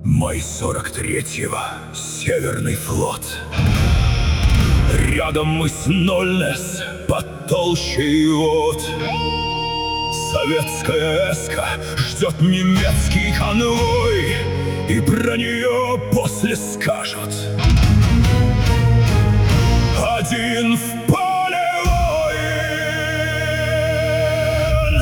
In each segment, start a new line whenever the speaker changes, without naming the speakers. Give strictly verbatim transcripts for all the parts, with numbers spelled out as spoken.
Май сорок третьего. Северный флот. Рядом мыс Нольнес, под толщей вод. Советская эска ждет немецкий конвой, и про нее после скажут: один в поле воин.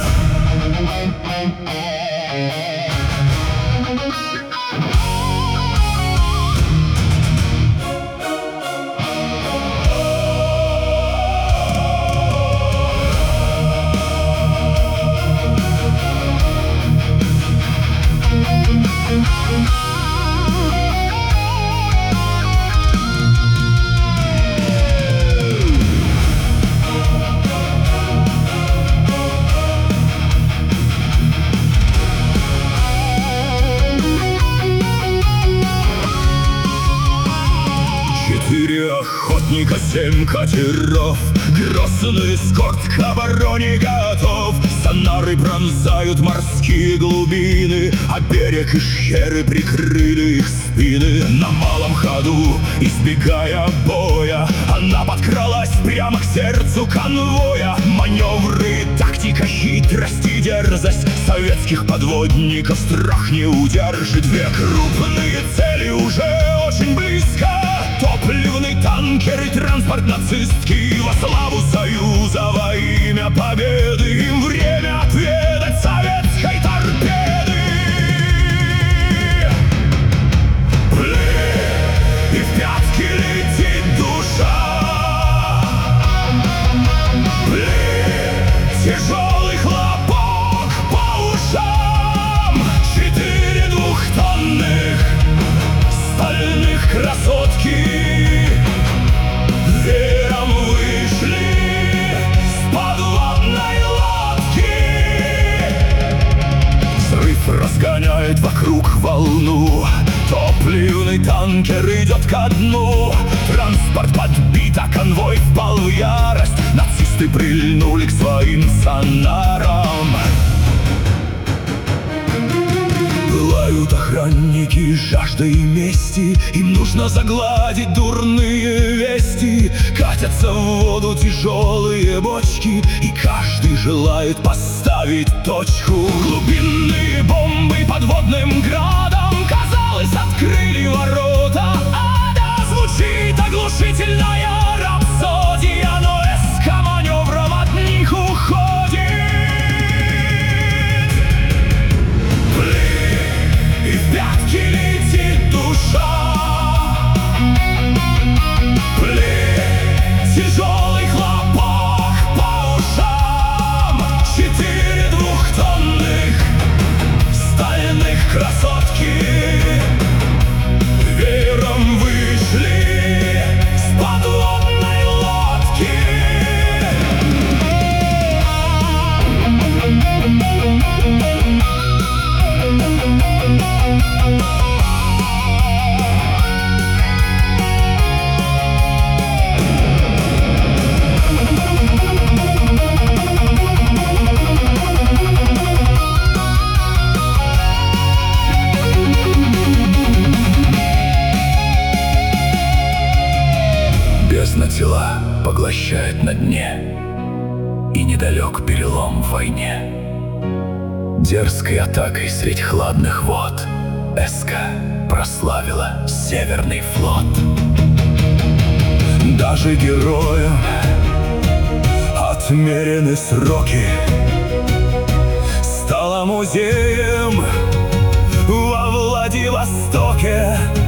Четыре охотника, семь катеров, грозный эскорт к обороне готов. Сонары пронзают морские глубины, а берег и шхеры прикрыли их спины. На малом ходу, избегая боя, она подкралась прямо к сердцу конвоя. Маневры, тактика, хитрость и дерзость советских подводников страх не удержит. Две крупные цели уже очень близко: топливный танкер и транспорт нацистский. Во славу Союза, во имя победы, им время отведать советской торпеды. Блин, и в пятки летит душа. Блин, тяжелый хлопок по ушам. Четыре двухтонных стальных красотки веером вышли с подводной лодки. Взрыв разгоняет вокруг волну, топливный танкер идет ко дну. Транспорт подбит, а конвой впал в ярость. Нацисты прильнули к своим сонарам. Пылают охранники жаждой мести, им нужно загладить дурные вести. Катятся в воду тяжелые бочки, и каждый желает поставить точку. Глубинные бомбы подводным градом, казалось, открыли ворота ада. Звучит оглушительная рапсодия, но эска маневром от них уходит. И в пятки летит душа. Блин, тяжелый хлопок по ушам. Четыре двухтонных стальных красотки веером вышли с подводной лодки. Бездна тела поглощает на дне, и недалек перелом в войне. Дерзкой атакой средь хладных вод эска прославила Северный флот. Даже героям отмерены сроки, стала музеем во Владивостоке.